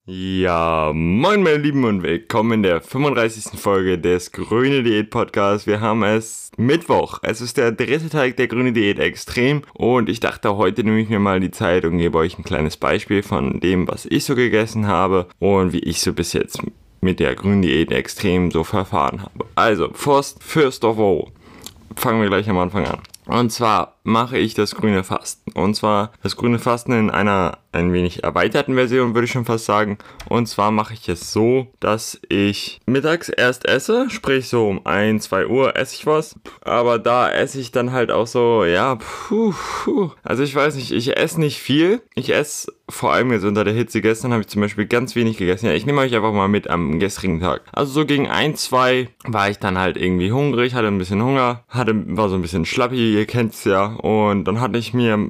Ja, moin meine Lieben und willkommen in der 35. Folge des Grüne Diät Podcasts. Wir haben es Mittwoch. Es ist der dritte Tag der Grüne Diät Extrem und ich dachte, heute nehme ich mir mal die Zeit und gebe euch ein kleines Beispiel von dem, was ich so gegessen habe und wie ich so bis jetzt mit der Grüne Diät Extrem so verfahren habe. Also, first of all, fangen wir gleich am Anfang an. Und zwar mache ich das grüne Fasten. Und zwar das grüne Fasten in einer ein wenig erweiterten Version, würde ich schon fast sagen. Und zwar mache ich es so, dass ich mittags erst esse, sprich so um 1, 2 Uhr esse ich was. Aber da esse ich dann halt auch so, ja, Also ich weiß nicht, ich esse nicht viel. Ich esse vor allem jetzt unter der Hitze. Gestern habe ich zum Beispiel ganz wenig gegessen. Ja, ich nehme euch einfach mal mit am gestrigen Tag. Also so gegen 1, 2 war ich dann halt irgendwie hungrig, hatte ein bisschen Hunger, war so ein bisschen schlappi, ihr kennt's ja. Und dann hatte ich mir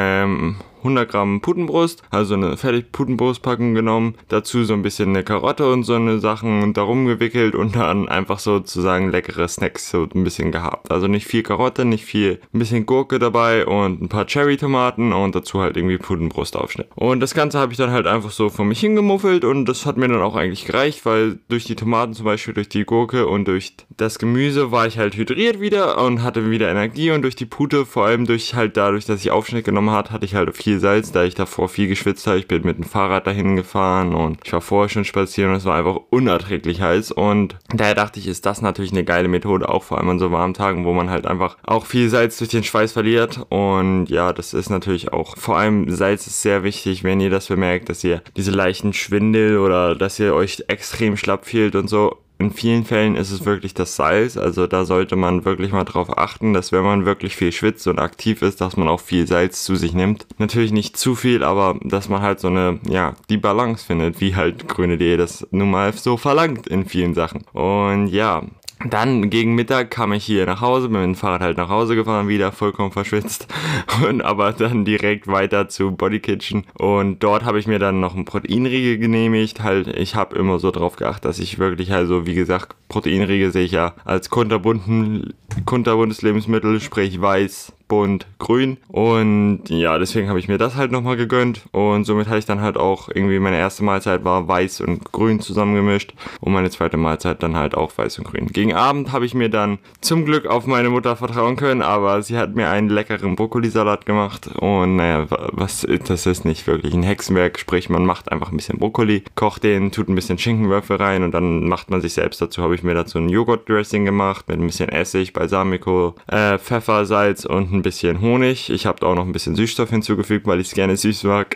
100 Gramm Putenbrust, also eine fertig Putenbrustpackung genommen, dazu so ein bisschen eine Karotte und so eine Sachen und darum gewickelt und dann einfach sozusagen leckere Snacks so ein bisschen gehabt. Also nicht viel Karotte, nicht viel, ein bisschen Gurke dabei und ein paar Cherry-Tomaten und dazu halt irgendwie Putenbrustaufschnitt. Und das Ganze habe ich dann halt einfach so vor mich hingemuffelt und das hat mir dann auch eigentlich gereicht, weil durch die Tomaten zum Beispiel, durch die Gurke und durch das Gemüse war ich halt hydriert wieder und hatte wieder Energie und durch die Pute, vor allem dadurch, dass ich Aufschnitt genommen hatte ich halt viel Salz, da ich davor viel geschwitzt habe. Ich bin mit dem Fahrrad dahin gefahren und ich war vorher schon spazieren und es war einfach unerträglich heiß und daher dachte ich, ist das natürlich eine geile Methode, auch vor allem an so warmen Tagen, wo man halt einfach auch viel Salz durch den Schweiß verliert und ja, das ist natürlich auch, vor allem Salz ist sehr wichtig, wenn ihr das bemerkt, dass ihr diese leichten Schwindel oder dass ihr euch extrem schlapp fühlt und so. In vielen Fällen ist es wirklich das Salz, also da sollte man wirklich mal drauf achten, dass wenn man wirklich viel schwitzt und aktiv ist, dass man auch viel Salz zu sich nimmt. Natürlich nicht zu viel, aber dass man halt so die Balance findet, wie halt Grüne Diät das nun mal so verlangt in vielen Sachen. Und ja, dann gegen Mittag kam ich hier nach Hause, bin mit dem Fahrrad halt nach Hause gefahren, wieder vollkommen verschwitzt und aber dann direkt weiter zu Body Kitchen und dort habe ich mir dann noch einen Proteinriegel genehmigt, ich habe immer so drauf geachtet, dass ich wirklich also wie gesagt, Proteinriegel sehe ich ja als kunterbuntes Lebensmittel, sprich weiß, bunt, grün und ja, deswegen habe ich mir das halt nochmal gegönnt und somit hatte ich dann halt auch irgendwie meine erste Mahlzeit war weiß und grün zusammengemischt und meine zweite Mahlzeit dann halt auch weiß und grün. Gegen Abend habe ich mir dann zum Glück auf meine Mutter vertrauen können, aber sie hat mir einen leckeren Brokkolisalat gemacht und naja, das ist nicht wirklich ein Hexenwerk, sprich man macht einfach ein bisschen Brokkoli, kocht den, tut ein bisschen Schinkenwürfel rein und dann macht man sich selbst habe ich mir dazu ein Joghurt-Dressing gemacht mit ein bisschen Essig, Balsamico, Pfeffer, Salz und ein bisschen Honig. Ich habe da auch noch ein bisschen Süßstoff hinzugefügt, weil ich es gerne süß mag.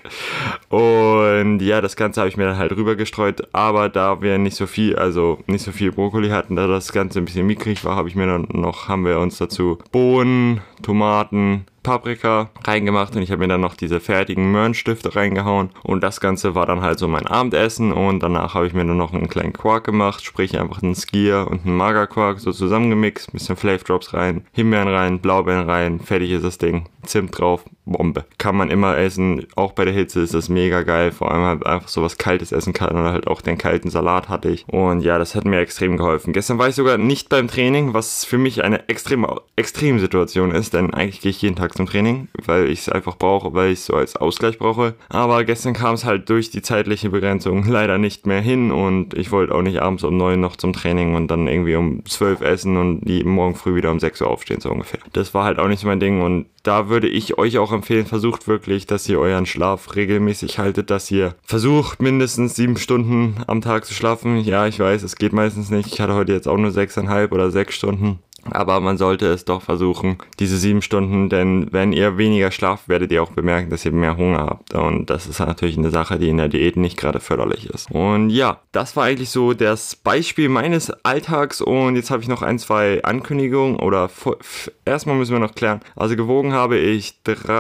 Und ja, das Ganze habe ich mir dann halt rüber gestreut. Aber da wir nicht so viel Brokkoli hatten, da das Ganze ein bisschen mickrig war, haben wir uns dazu Bohnen, Tomaten, Paprika reingemacht und ich habe mir dann noch diese fertigen Möhrenstifte reingehauen und das Ganze war dann halt so mein Abendessen und danach habe ich mir dann noch einen kleinen Quark gemacht, sprich einfach einen Skier und einen Magerquark so zusammengemixt, bisschen Flavor Drops rein, Himbeeren rein, Blaubeeren rein, fertig ist das Ding, Zimt drauf, Bombe. Kann man immer essen, auch bei der Hitze ist das mega geil, vor allem halt einfach so was Kaltes essen kann oder halt auch den kalten Salat hatte ich und ja, das hat mir extrem geholfen. Gestern war ich sogar nicht beim Training, was für mich eine extreme Situation ist, denn eigentlich gehe ich jeden Tag zum Training, weil ich es einfach brauche, weil ich es so als Ausgleich brauche. Aber gestern kam es halt durch die zeitliche Begrenzung leider nicht mehr hin und ich wollte auch nicht abends um 9 noch zum Training und dann irgendwie um 12 essen und morgen früh wieder um 6 Uhr aufstehen, so ungefähr. Das war halt auch nicht so mein Ding und da würde ich euch auch empfehlen, versucht wirklich, dass ihr euren Schlaf regelmäßig haltet, dass ihr versucht, mindestens 7 Stunden am Tag zu schlafen. Ja, ich weiß, es geht meistens nicht. Ich hatte heute jetzt auch nur 6,5 oder 6 Stunden. Aber man sollte es doch versuchen, diese 7 Stunden, denn wenn ihr weniger schlaft, werdet ihr auch bemerken, dass ihr mehr Hunger habt. Und das ist natürlich eine Sache, die in der Diät nicht gerade förderlich ist. Und ja, das war eigentlich so das Beispiel meines Alltags. Und jetzt habe ich noch 1, 2 Ankündigungen oder erstmal müssen wir noch klären. Also gewogen habe ich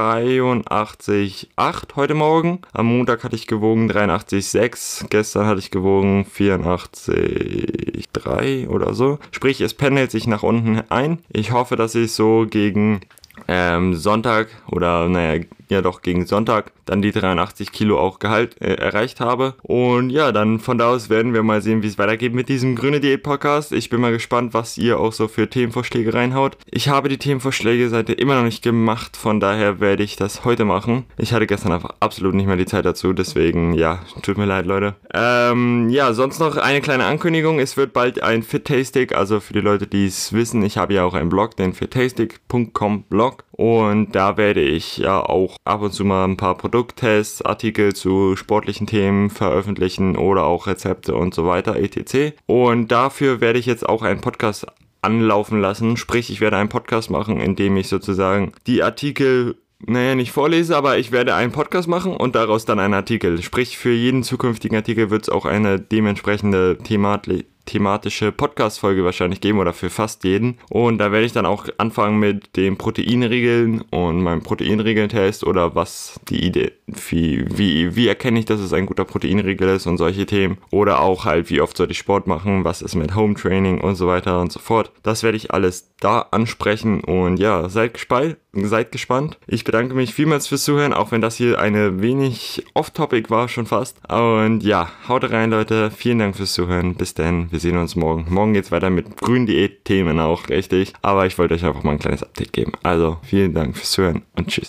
83,8 heute Morgen. Am Montag hatte ich gewogen 83,6. Gestern hatte ich gewogen 84,3 oder so. Sprich, es pendelt sich nach unten ein. Ich hoffe, dass ich so gegen Sonntag oder ja doch gegen Sonntag dann die 83 Kilo auch erreicht habe. Und ja, dann von da aus werden wir mal sehen, wie es weitergeht mit diesem Grüne Diät Podcast. Ich bin mal gespannt, was ihr auch so für Themenvorschläge reinhaut. Ich habe die Themenvorschläge seitdem immer noch nicht gemacht, von daher werde ich das heute machen. Ich hatte gestern einfach absolut nicht mehr die Zeit dazu, deswegen ja, tut mir leid, Leute. Ja, sonst noch eine kleine Ankündigung. Es wird bald ein Fit-Tastic, also für die Leute, die es wissen, ich habe ja auch einen Blog, den fittastic.com Blog. Und da werde ich ja auch ab und zu mal ein paar Produkttests, Artikel zu sportlichen Themen veröffentlichen oder auch Rezepte und so weiter, etc. Und dafür werde ich jetzt auch einen Podcast anlaufen lassen. Sprich, ich werde einen Podcast machen, in dem ich sozusagen die Artikel nicht vorlese, aber ich werde einen Podcast machen und daraus dann einen Artikel. Sprich, für jeden zukünftigen Artikel wird es auch eine dementsprechende thematische Podcast-Folge wahrscheinlich geben oder für fast jeden. Und da werde ich dann auch anfangen mit den Proteinriegeln und meinem Proteinriegeltest oder was die Idee, wie erkenne ich, dass es ein guter Proteinriegel ist und solche Themen. Oder auch halt, wie oft sollte ich Sport machen, was ist mit Home Training und so weiter und so fort. Das werde ich alles da ansprechen und ja, seid gespannt. Ich bedanke mich vielmals fürs Zuhören, auch wenn das hier eine wenig off-topic war, schon fast. Und ja, haut rein, Leute. Vielen Dank fürs Zuhören. Bis dann. Wir sehen uns morgen. Morgen geht's weiter mit grünen Diät-Themen auch, richtig. Aber ich wollte euch einfach mal ein kleines Update geben. Also, vielen Dank fürs Zuhören und tschüss.